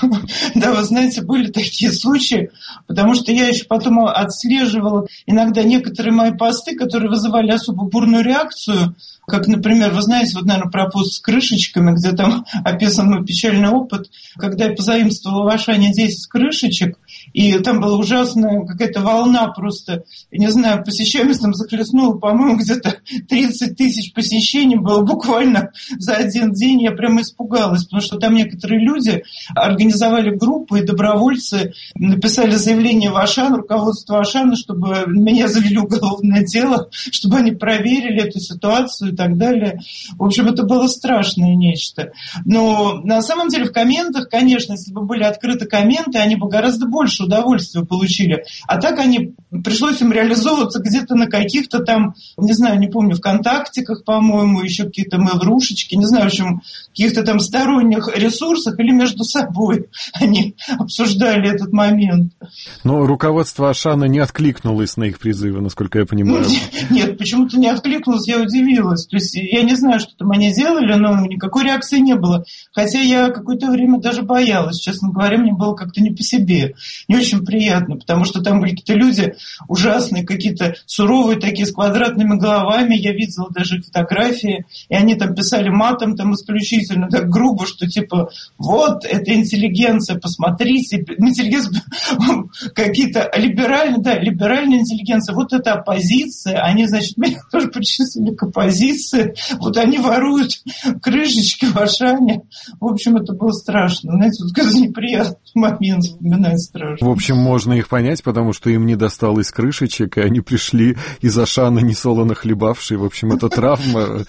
Да, вы знаете, были такие случаи, потому что я еще потом отслеживала иногда некоторые мои посты, которые вызывали особо бурную реакцию, как, например, вы знаете, вот, наверное, про пост с крышечками, где там описан мой печальный опыт, когда я позаимствовала в Ашане десять крышечек, и там была ужасная какая-то волна просто, не знаю, посещаемость там захлестнула, по-моему, где-то тридцать тысяч посещений было буквально за один день. Я прямо испугалась, потому что там некоторые люди организовали группу, и добровольцы написали заявление в Ашан, руководство Ашана, чтобы меня завели уголовное дело, чтобы они проверили эту ситуацию и так далее. В общем, это было страшное нечто. Но на самом деле в комментах, конечно, если бы были открыты комменты, они бы гораздо больше удовольствия получили. А так они, пришлось им реализовываться где-то на каких-то там, не знаю, не помню, ВКонтактиках, по-моему, еще какие-то мейл-рушечки, не знаю, в общем, каких-то там сторонних ресурсах или между собой они обсуждали этот момент. Но руководство Ашана не откликнулось на их призывы, насколько я понимаю. Нет, почему-то не откликнулось, я удивилась. понравилось. То есть я не знаю, что там они делали, но никакой реакции не было. Хотя я какое-то время даже боялась. Честно говоря, мне было как-то не по себе. Не очень приятно, потому что там были какие-то люди ужасные, какие-то суровые такие, с квадратными головами. Я видела даже фотографии, и они там писали матом там исключительно так грубо, что типа вот, это интеллигенция, посмотрите. Интеллигенция, какие-то либеральные, да, либеральная интеллигенция. Вот это оппозиция. Они, значит, меня тоже причислили к оппозиции. Вот они воруют крышечки в Ашане. В общем, это было страшно. Знаете, вот какой-то неприятный момент вспоминать страшно. В общем, можно их понять, потому что им не досталось крышечек, и они пришли из Ашана несолоно хлебавшие. В общем, это травма.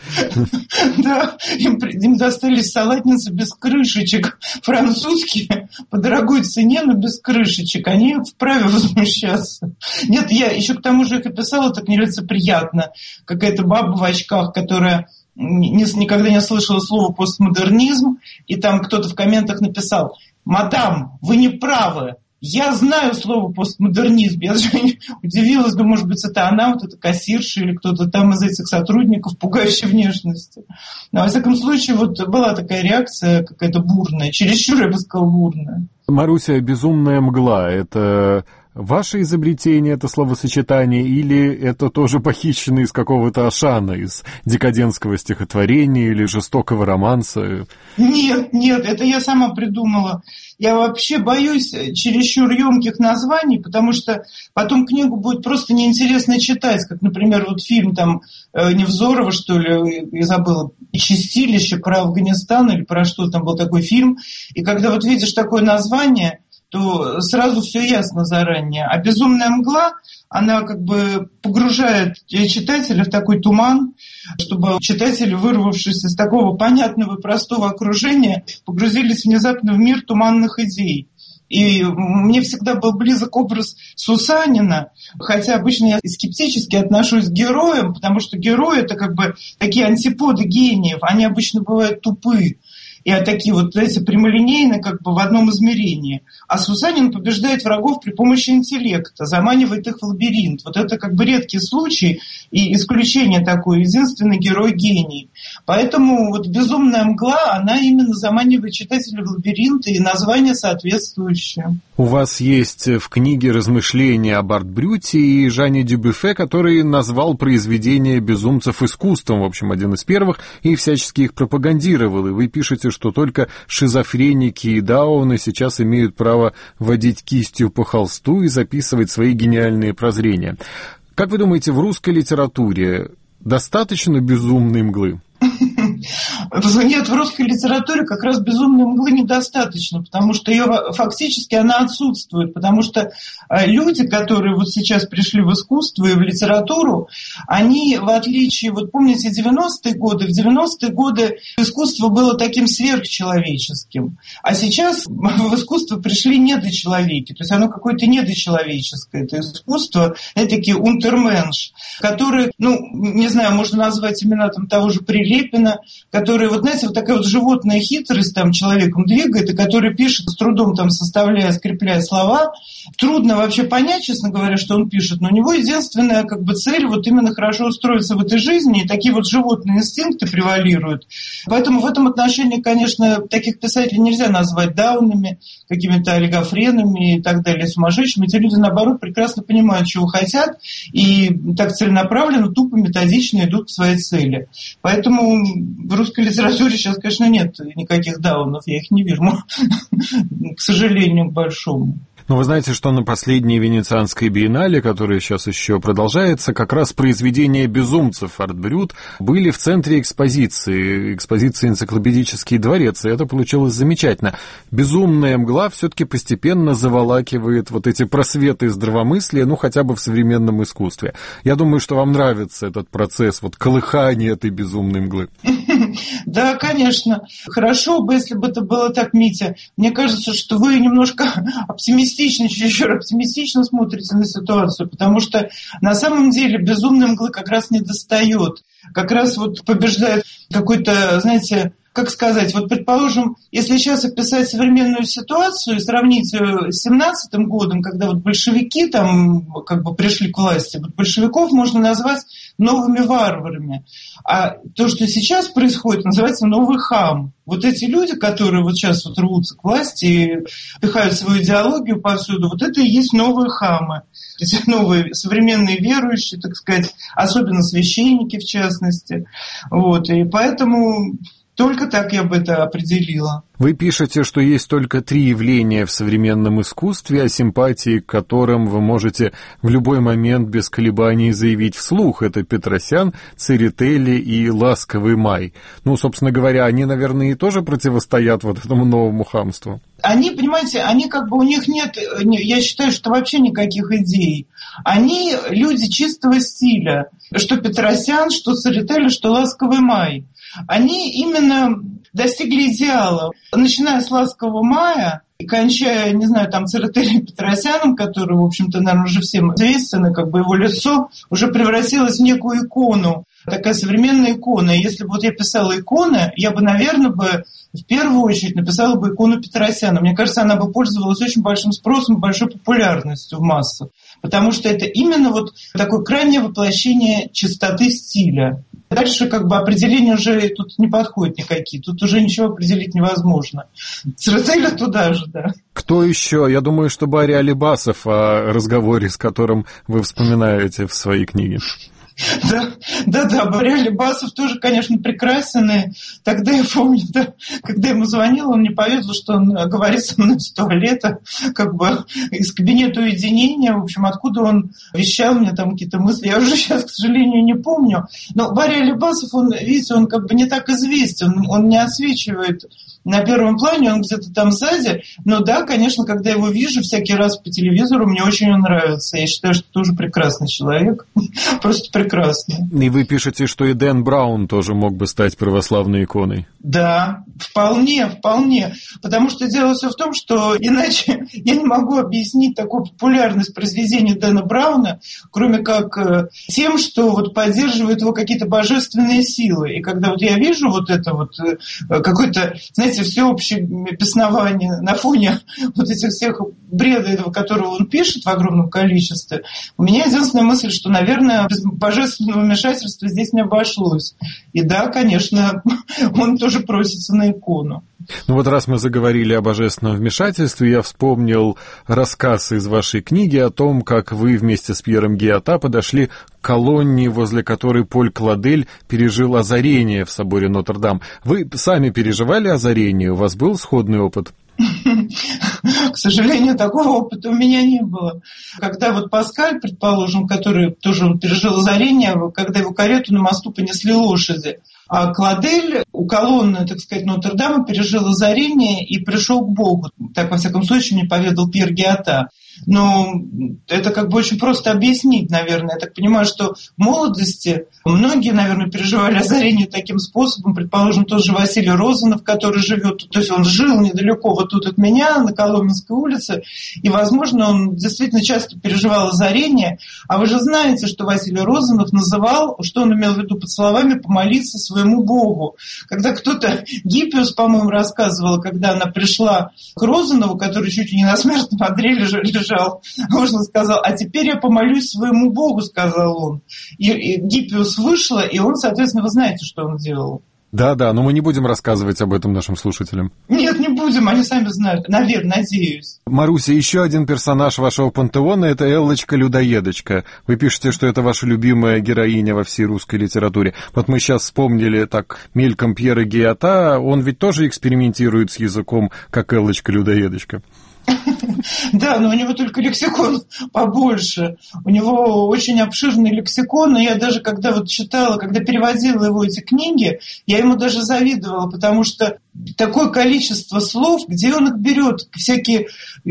Да, им достались салатницы без крышечек. Французские по дорогой цене, но без крышечек. Они вправе возмущаться. Нет, я еще к тому же их описала так нелицеприятно. Какая-то баба в очках, которая никогда не слышала слова постмодернизм, и там кто-то в комментах написал: «Мадам, вы не правы. Я знаю слово постмодернизм». Я даже удивилась, думаю, может быть, это она, вот эта кассирша или кто-то там из этих сотрудников пугающей внешности. Но, во всяком случае, вот была такая реакция какая-то бурная, чересчур, я бы сказала, бурная. Маруся, «безумная мгла» — это ваше изобретение, это словосочетание, или это тоже похищено из какого-то Ашана, из декадентского стихотворения или жестокого романса? Нет, нет, это я сама придумала. Я вообще боюсь чересчур емких названий, потому что потом книгу будет просто неинтересно читать, как, например, вот фильм там Невзорова, что ли, я забыла, «Чистилище», про Афганистан или про что там был такой фильм. И когда вот видишь такое название, то сразу все ясно заранее. А «Безумная мгла», она как бы погружает читателя в такой туман, чтобы читатели, вырвавшись из такого понятного и простого окружения, погрузились внезапно в мир туманных идей. И мне всегда был близок образ Сусанина, хотя обычно я скептически отношусь к героям, потому что герои — это как бы такие антиподы гениев, они обычно бывают тупые. И такие вот, знаете, прямолинейные, как бы в одном измерении. А Сусанин побеждает врагов при помощи интеллекта, заманивает их в лабиринт. Вот это как бы редкий случай и исключение такое, единственный герой-гений. Поэтому вот «Безумная мгла», она именно заманивает читателя в лабиринт, и название соответствующее. У вас есть в книге размышления об Арт-Брюте и Жане Дюбюффе, который назвал произведение безумцев искусством, в общем, один из первых, и всячески их пропагандировал. И вы пишете, что только шизофреники и дауны сейчас имеют право водить кистью по холсту и записывать свои гениальные прозрения. Как вы думаете, в русской литературе достаточно безумной мглы? Нет, в русской литературе как раз «Безумной мглы» недостаточно, потому что ее фактически она отсутствует, потому что люди, которые вот сейчас пришли в искусство и в литературу, они, в отличие, вот помните, девяностые годы, в девяностые годы искусство было таким сверхчеловеческим, а сейчас в искусство пришли недочеловеки, то есть оно какое-то недочеловеческое, это искусство, это такие унтерменш, которые, ну, не знаю, можно назвать имена там того же Прилепина, который, вот знаете, вот такая вот животная хитрость там человеком двигает, и который пишет с трудом там составляя, скрепляя слова. Трудно вообще понять, честно говоря, что он пишет, но у него единственная как бы цель вот именно хорошо устроиться в этой жизни, и такие вот животные инстинкты превалируют. Поэтому в этом отношении, конечно, таких писателей нельзя назвать даунами, какими-то олигофренами и так далее, сумасшедшими. Эти люди, наоборот, прекрасно понимают, чего хотят, и так целенаправленно, тупо, методично идут к своей цели. Поэтому в русской литературе сейчас, конечно, нет никаких даунов, я их не вижу, к сожалению, к большому. Но вы знаете, что на последней Венецианской биеннале, которая сейчас еще продолжается, как раз произведения безумцев Арт-Брют были в центре экспозиции, экспозиции «Энциклопедический дворец», и это получилось замечательно. «Безумная мгла» все-таки постепенно заволакивает вот эти просветы здравомыслия, ну, хотя бы в современном искусстве. Я думаю, что вам нравится этот процесс, вот колыхание этой безумной мглы. Да, конечно. Хорошо бы, если бы это было так, Митя. Мне кажется, что вы немножко оптимистично, чересчур оптимистично смотрите на ситуацию, потому что на самом деле безумной мглы как раз не достает. Как раз вот побеждает какой-то, знаете, как сказать, вот, предположим, если сейчас описать современную ситуацию и сравнить ее с семнадцатым годом, когда вот большевики там как бы пришли к власти, вот большевиков можно назвать новыми варварами. А то, что сейчас происходит, называется новый хам. Вот эти люди, которые вот сейчас вот рвутся к власти и пихают свою идеологию повсюду, вот это и есть новые хамы. Эти новые современные верующие, так сказать, особенно священники в частности. Вот. И поэтому только так я бы это определила. Вы пишете, что есть только три явления в современном искусстве, о симпатии к которым вы можете в любой момент без колебаний заявить вслух. Это Петросян, Церетели и Ласковый май. Ну, собственно говоря, они, наверное, и тоже противостоят вот этому новому хамству. Они, понимаете, они как бы, у них нет, я считаю, что вообще никаких идей. Они люди чистого стиля. Что Петросян, что Церетели, что Ласковый май. Они именно достигли идеала. Начиная с Ласкового мая и кончая, не знаю, там, Церетели Петросяном, который, в общем-то, наверное, уже всем известен, как бы его лицо уже превратилось в некую икону. Такая современная икона. И если бы вот я писала иконы, я бы, наверное, бы в первую очередь написала бы икону Петросяна. Мне кажется, она бы пользовалась очень большим спросом, большой популярностью в массах. Потому что это именно вот такое крайнее воплощение чистоты стиля. Дальше как бы определения уже тут не подходят никакие. Тут уже ничего определить невозможно. Церетели туда же, да. Кто еще? Я думаю, что Барри Алибасов, о разговоре с которым вы вспоминаете в своей книге. Да, да, да, Барри Алибасов тоже, конечно, прекрасен. И тогда я помню, да, когда ему звонил, он мне поведал, что он говорит со мной с туалета, как бы из кабинета уединения, в общем, откуда он вещал мне там какие-то мысли. Я уже сейчас, к сожалению, не помню. Но Барри Алибасов, он, видите, он как бы не так известен, он не отсвечивает на первом плане, он где-то там сзади. Но да, конечно, когда я его вижу всякий раз по телевизору, мне очень он нравится. Я считаю, что тоже прекрасный человек. Просто прекрасный. И вы пишете, что и Дэн Браун тоже мог бы стать православной иконой. Да, вполне, вполне. Потому что дело все в том, что иначе я не могу объяснить такую популярность произведения Дэна Брауна, кроме как тем, что вот поддерживают его какие-то божественные силы. И когда вот я вижу вот это вот какое-то, знаете, всеобщее беснование на фоне вот этих всех бреда этого, которого он пишет в огромном количестве, у меня единственная мысль, что, наверное, без божественного вмешательства здесь не обошлось. И да, конечно, он тоже просится на икону. Ну вот раз мы заговорили о божественном вмешательстве, я вспомнил рассказ из вашей книги о том, как вы вместе с Пьером Гиота подошли к колонне, возле которой Поль Кладель пережил озарение в соборе Нотр-Дам. Вы сами переживали озарение? У вас был сходный опыт? К сожалению, такого опыта у меня не было. Когда вот Паскаль, предположим, который тоже он пережил озарение, когда его карету на мосту понесли лошади, а Кладель у колонны, так сказать, Нотр-Дама пережил озарение и пришел к Богу. Так, во всяком случае, мне поведал Пьер Гиота. Но это как бы очень просто объяснить, наверное. Я так понимаю, что в молодости многие, наверное, переживали озарение таким способом. Предположим, тот же Василий Розанов, который живет, то есть он жил недалеко вот тут от меня, на Коломенской улице, и, возможно, он действительно часто переживал озарение. А вы же знаете, что Василий Розанов называл, что он имел в виду под словами «помолиться своему Богу». Когда кто-то, Гиппиус, по-моему, рассказывала, когда она пришла к Розанову, который чуть ли не на смертном одре лежал, можно сказал, а теперь я помолюсь своему Богу, сказал он. И, и Гиппиус вышла, и он, соответственно, вы знаете, что он делал. Да-да, но мы не будем рассказывать об этом нашим слушателям. Нет, не будем, они сами знают, наверное, надеюсь. Маруся, еще один персонаж вашего пантеона — это Эллочка-людоедочка. Вы пишете, что это ваша любимая героиня во всей русской литературе. Вот мы сейчас вспомнили так мельком Пьера Гиота, он ведь тоже экспериментирует с языком, как Эллочка-людоедочка. Да, но у него только лексикон побольше. У него очень обширный лексикон, и я даже когда вот читала, когда переводила его эти книги, я ему даже завидовала, потому что такое количество слов, где он их берет, всякие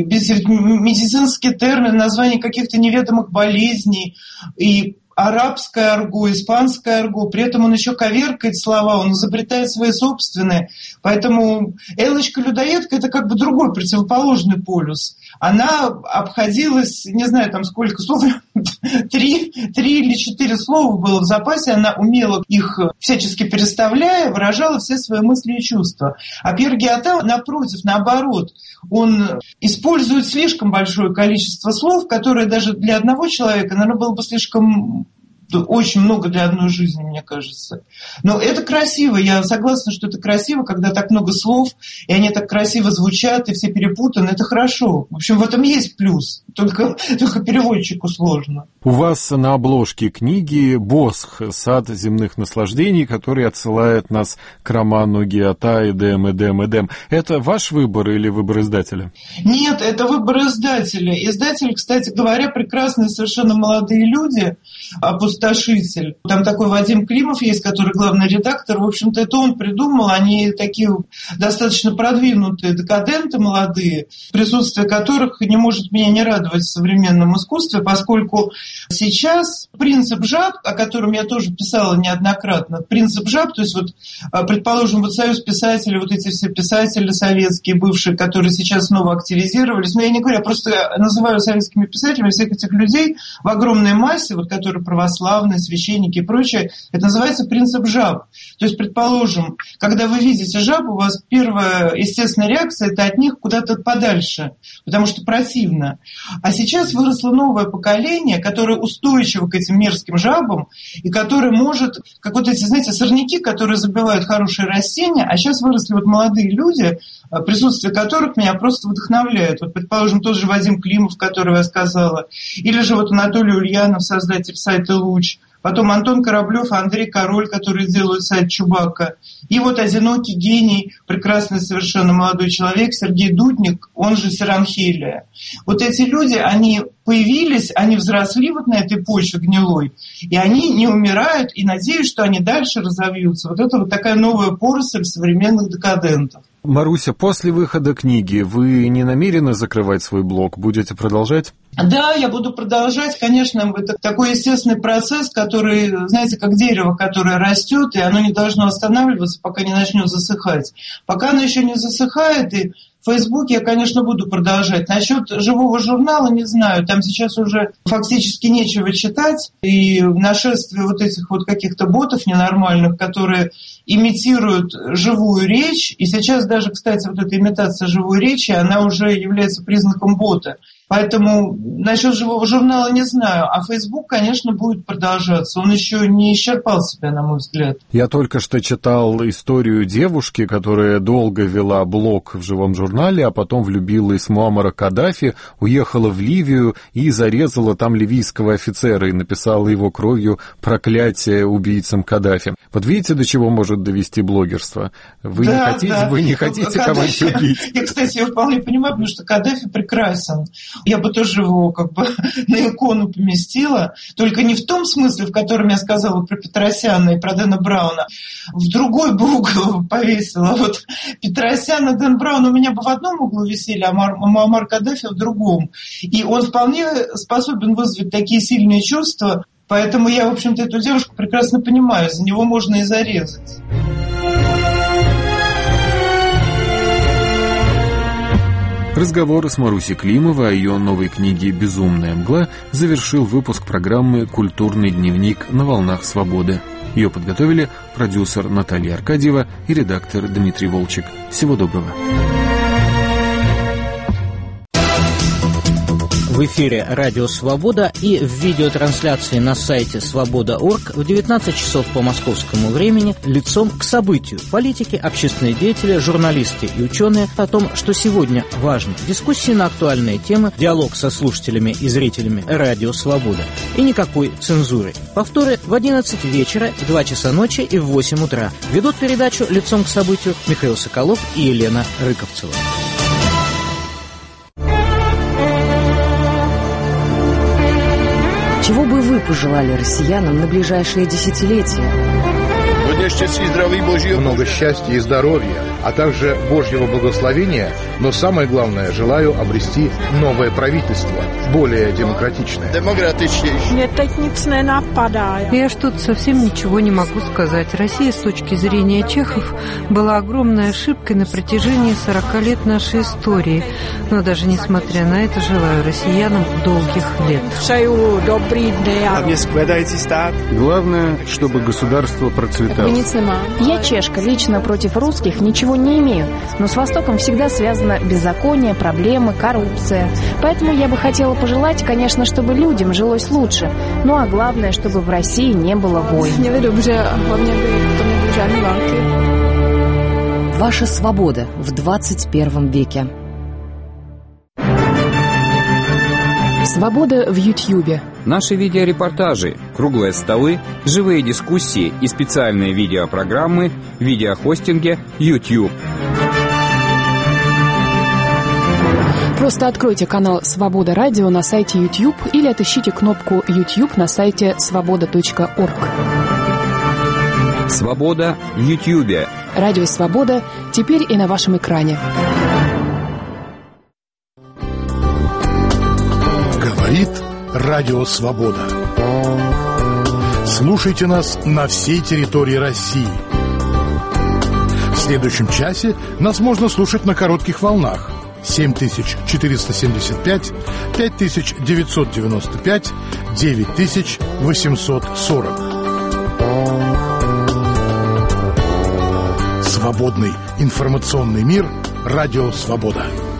медицинские термины, названия каких-то неведомых болезней, и арабское арго, испанское арго, при этом он еще коверкает слова, он изобретает свои собственные. Поэтому Эллочка-людоедка — это как бы другой противоположный полюс. Она обходилась, не знаю, там сколько слов, три, три или четыре слова было в запасе, она умела их всячески переставляя, выражала все свои мысли и чувства. А Пьер Гиота, напротив, наоборот, он использует слишком большое количество слов, которые даже для одного человека, наверное, было бы слишком очень много для одной жизни, мне кажется. Но это красиво, я согласна, что это красиво, когда так много слов, и они так красиво звучат, и все перепутаны, это хорошо. В общем, в этом есть плюс, только, только переводчику сложно. У вас на обложке книги «Босх. Сад земных наслаждений», который отсылает нас к роману Гиота «Эдем, Эдем, Эдем». Это ваш выбор или выбор издателя? Нет, это выбор издателя. Издатель, кстати говоря, прекрасные совершенно молодые люди, опустошитель. Там такой Вадим Климов есть, который главный редактор. В общем-то, это он придумал. Они такие достаточно продвинутые декаденты молодые, присутствие которых не может меня не радовать в современном искусстве, поскольку сейчас принцип жаб, о котором я тоже писала неоднократно, принцип жаб, то есть вот, предположим, вот союз писателей, вот эти все писатели советские, бывшие, которые сейчас снова активизировались, но я не говорю, я просто называю советскими писателями всех этих людей в огромной массе, вот, которые православные, священники и прочее, это называется принцип жаб. То есть, предположим, когда вы видите жаб, у вас первая естественная реакция – это от них куда-то подальше, потому что противно. А сейчас выросло новое поколение, которое устойчиво к этим мерзким жабам и которое может, как вот эти, знаете, сорняки, которые забивают хорошие растения, а сейчас выросли вот молодые люди, присутствие которых меня просто вдохновляет. Вот, предположим, тот же Вадим Климов, которого я сказала, или же вот Анатолий Ульянов, создатель сайта «Луч», потом Антон Кораблев, Андрей Король, которые делают сайт «Чубака». И вот одинокий гений, прекрасный совершенно молодой человек, Сергей Дудник, он же Сиранхелия. Вот эти люди, они появились, они взросли вот на этой почве гнилой, и они не умирают, и надеюсь, что они дальше разовьются. Вот это вот такая новая поросль современных декадентов. Маруся, после выхода книги вы не намерены закрывать свой блог? Будете продолжать? Да, я буду продолжать. Конечно, это такой естественный процесс, который, знаете, как дерево, которое растет, и оно не должно останавливаться, пока не начнет засыхать. Пока оно еще не засыхает, и в Фейсбуке я, конечно, буду продолжать. Насчет живого журнала не знаю. Там сейчас уже фактически нечего читать. И нашествие вот этих вот каких-то ботов ненормальных, которые имитируют живую речь. И сейчас даже, кстати, вот эта имитация живой речи, она уже является признаком бота. Поэтому насчет живого журнала не знаю. А Facebook, конечно, будет продолжаться. Он еще не исчерпал себя, на мой взгляд. Я только что читал историю девушки, которая долго вела блог в живом журнале, а потом влюбилась в Муаммара Каддафи, уехала в Ливию и зарезала там ливийского офицера и написала его кровью проклятие убийцам Каддафи. Вот видите, до чего может довести блогерство? Вы да, не хотите, да. вы не хотите кого-нибудь убить? Я, кстати, я вполне понимаю, потому что Каддафи прекрасен. Я бы тоже его как бы на икону поместила, только не в том смысле, в котором я сказала про Петросяна и про Дэна Брауна. В другой бы угол повесила. Вот Петросян и Дэн Браун у меня бы в одном углу висели, а Муаммар Каддафи в другом. И он вполне способен вызвать такие сильные чувства, поэтому я, в общем-то, эту девушку прекрасно понимаю, за него можно и зарезать. Разговор с Марусей Климовой о ее новой книге «Безумная мгла» завершил выпуск программы «Культурный дневник» на волнах свободы. Ее подготовили продюсер Наталья Аркадьева и редактор Дмитрий Волчек. Всего доброго. В эфире «Радио Свобода» и в видеотрансляции на сайте свобода точка орг в девятнадцать часов по московскому времени «Лицом к событию». Политики, общественные деятели, журналисты и ученые о том, что сегодня важно. Дискуссии на актуальные темы, диалог со слушателями и зрителями «Радио Свобода». И никакой цензуры. Повторы в одиннадцать вечера, в два часа ночи и в восемь утра. Ведут передачу «Лицом к событию» Михаил Соколов и Елена Рыковцева. Чего бы вы пожелали россиянам на ближайшие десятилетия? Много счастья и здоровья, а также Божьего благословения, но самое главное, желаю обрести новое правительство, более демократичное. Я что-то совсем ничего не могу сказать. Россия, с точки зрения чехов, была огромной ошибкой на протяжении сорока лет нашей истории. Но даже несмотря на это, желаю россиянам долгих лет. Главное, чтобы государство процветало. Я чешка, лично против русских ничего не имею, но с Востоком всегда связана постоянно беззаконие, проблемы, коррупция. Поэтому я бы хотела пожелать, конечно, чтобы людям жилось лучше. Ну а главное, чтобы в России не было войн. Ваша свобода в двадцать первом веке. Свобода в Ютьюбе. Наши видеорепортажи, круглые столы, живые дискуссии и специальные видеопрограммы в видеохостинге YouTube. Просто откройте канал «Свобода Радио» на сайте YouTube или отыщите кнопку YouTube на сайте свобода точка орг. Свобода в Ютьюбе. Радио «Свобода» теперь и на вашем экране. Говорит Радио Свобода. Слушайте нас на всей территории России. В следующем часе нас можно слушать на коротких волнах. семь тысяч четыреста семьдесят пять, пять тысяч девятьсот девяносто пять, девять тысяч восемьсот сорок. Свободный информационный мир. Радио Свобода.